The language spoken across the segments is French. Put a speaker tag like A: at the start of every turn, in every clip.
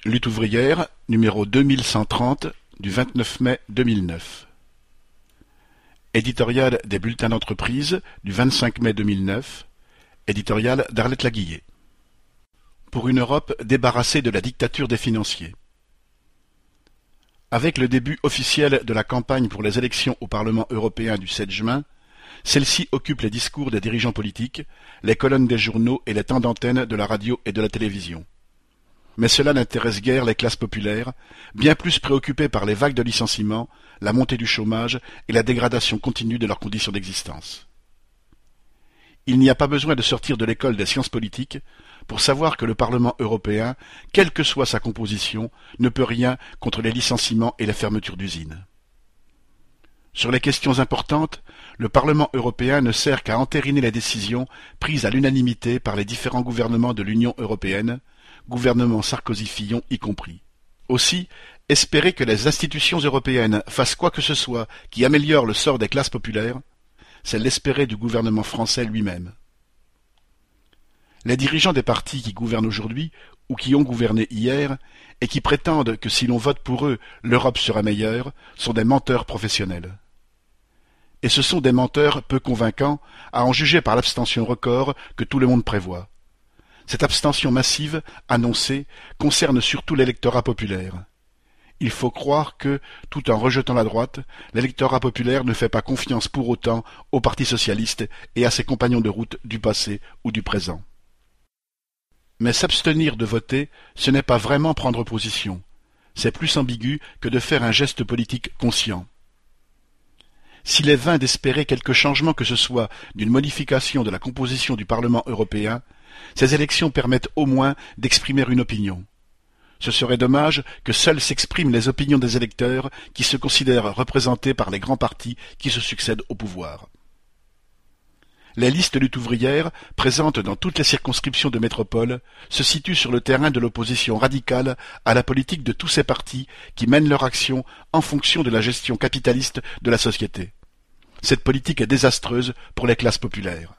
A: Lutte ouvrière, numéro 2130, du 29 mai 2009. Éditorial des bulletins d'entreprise, du 25 mai 2009. Éditorial d'Arlette Laguillet. Pour une Europe débarrassée de la dictature des financiers. Avec le début officiel de la campagne pour les élections au Parlement européen du 7 juin, celle-ci occupe les discours des dirigeants politiques, les colonnes des journaux et les temps d'antenne de la radio et de la télévision. Mais cela n'intéresse guère les classes populaires, bien plus préoccupées par les vagues de licenciements, la montée du chômage et la dégradation continue de leurs conditions d'existence. Il n'y a pas besoin de sortir de l'école des sciences politiques pour savoir que le Parlement européen, quelle que soit sa composition, ne peut rien contre les licenciements et les fermetures d'usines. Sur les questions importantes, le Parlement européen ne sert qu'à entériner les décisions prises à l'unanimité par les différents gouvernements de l'Union européenne, gouvernement Sarkozy-Fillon y compris. Aussi, espérer que les institutions européennes fassent quoi que ce soit qui améliore le sort des classes populaires, c'est l'espérer du gouvernement français lui-même. Les dirigeants des partis qui gouvernent aujourd'hui, ou qui ont gouverné hier, et qui prétendent que si l'on vote pour eux, l'Europe sera meilleure, sont des menteurs professionnels. Et ce sont des menteurs peu convaincants, à en juger par l'abstention record que tout le monde prévoit. Cette abstention massive, annoncée, concerne surtout l'électorat populaire. Il faut croire que, tout en rejetant la droite, l'électorat populaire ne fait pas confiance pour autant au Parti socialiste et à ses compagnons de route du passé ou du présent. Mais s'abstenir de voter, ce n'est pas vraiment prendre position. C'est plus ambigu que de faire un geste politique conscient. S'il est vain d'espérer quelque changement que ce soit d'une modification de la composition du Parlement européen, ces élections permettent au moins d'exprimer une opinion. Ce serait dommage que seules s'expriment les opinions des électeurs qui se considèrent représentés par les grands partis qui se succèdent au pouvoir. Les listes lutte ouvrière, présentes dans toutes les circonscriptions de métropole, se situent sur le terrain de l'opposition radicale à la politique de tous ces partis qui mènent leur action en fonction de la gestion capitaliste de la société. Cette politique est désastreuse pour les classes populaires.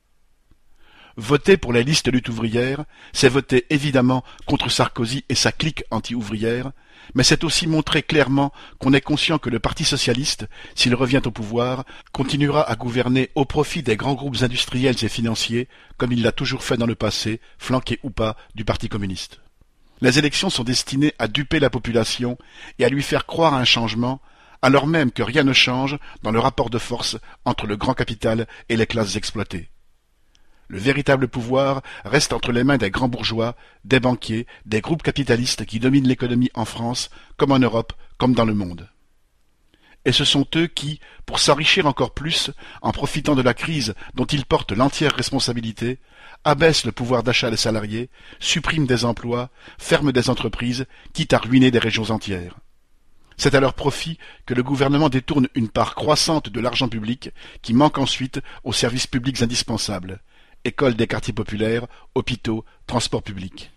A: Voter pour les listes lutte ouvrière, c'est voter évidemment contre Sarkozy et sa clique anti-ouvrière, mais c'est aussi montrer clairement qu'on est conscient que le Parti socialiste, s'il revient au pouvoir, continuera à gouverner au profit des grands groupes industriels et financiers, comme il l'a toujours fait dans le passé, flanqué ou pas du Parti communiste. Les élections sont destinées à duper la population et à lui faire croire à un changement, alors même que rien ne change dans le rapport de force entre le grand capital et les classes exploitées. Le véritable pouvoir reste entre les mains des grands bourgeois, des banquiers, des groupes capitalistes qui dominent l'économie en France, comme en Europe, comme dans le monde. Et ce sont eux qui, pour s'enrichir encore plus, en profitant de la crise dont ils portent l'entière responsabilité, abaissent le pouvoir d'achat des salariés, suppriment des emplois, ferment des entreprises, quitte à ruiner des régions entières. C'est à leur profit que le gouvernement détourne une part croissante de l'argent public qui manque ensuite aux services publics indispensables. Écoles des quartiers populaires, hôpitaux, transports publics.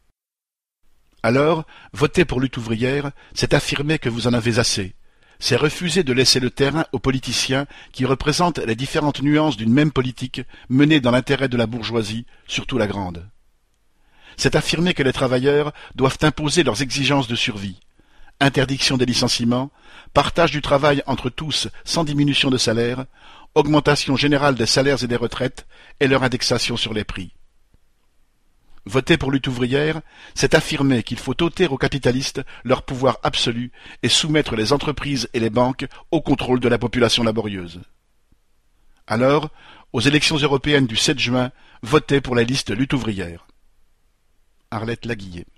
A: Alors, voter pour lutte ouvrière, c'est affirmer que vous en avez assez. C'est refuser de laisser le terrain aux politiciens qui représentent les différentes nuances d'une même politique menée dans l'intérêt de la bourgeoisie, surtout la grande. C'est affirmer que les travailleurs doivent imposer leurs exigences de survie. Interdiction des licenciements, partage du travail entre tous sans diminution de salaire, augmentation générale des salaires et des retraites et leur indexation sur les prix. Voter pour lutte ouvrière, c'est affirmer qu'il faut ôter aux capitalistes leur pouvoir absolu et soumettre les entreprises et les banques au contrôle de la population laborieuse. Alors, aux élections européennes du 7 juin, votez pour la liste lutte ouvrière. Arlette Laguillet.